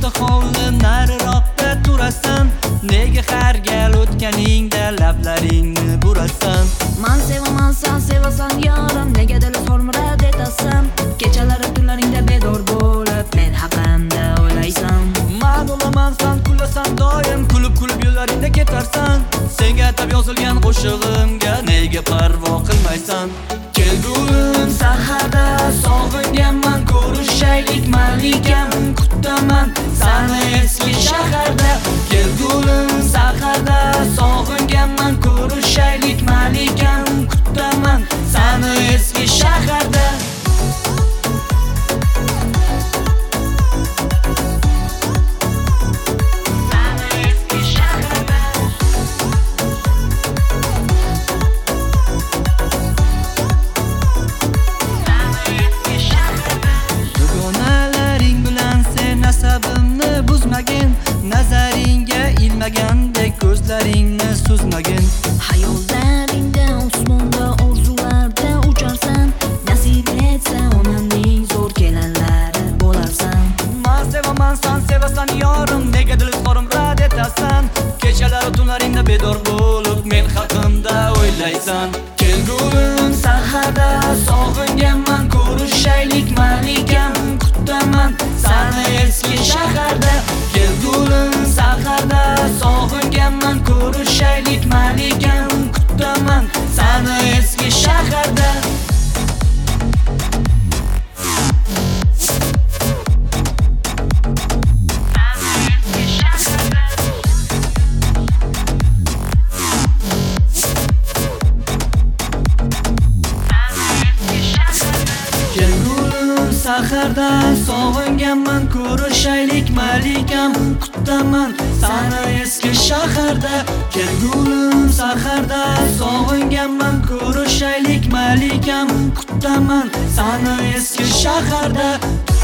bo'ldi hovlim nariroqda turasan, nega har gal o'tganingda lablaringni burasan? Men sevaman, sen sevasan yorim, nega dil sormurad etasan? Kechalari tunlaringda bedor bo'lib men haqimda o'ylaysan. Men olaman, sen kulasan doim, kulib yo'llaringda ketarsan. Senga atab yozilgan qo'shig'imga nega parvo qilmaysan? Kelgulim saharda sog'inganman, ko'rishaylik malikam, kutaman seni eski shaharda. Kelgulim saharda sog'inganman, ko'rishaylik malikam, kutaman seni eski shaharda. Nasabimni buzmagin, nazaringga ilmagandek ko'zlaringni suzmagin. Hayollaringda osmonda orzularda ucharsan, nasib etsa onamning zo'r kelinlari bo'larsan. Men sevaman, sen sevasan yorim, nega dil sorim rad etasan? Kechalari tunlaringda bedor bo'lib men haqimda o'ylaysan. Kelgulim saharda sog'inganman, ko'rishaylik malikam, kutaman seni eski shaharda. Kelgulim saharda sog'inganman, ko'rishaylik malikam, kutaman seni eski shaharda. Saharda sog'inganman, ko'rishaylik malikam, kutaman seni eski shaharda. Kelgulim saharda sog'inganman, ko'rishaylik malikam, kutaman seni eski shaharda.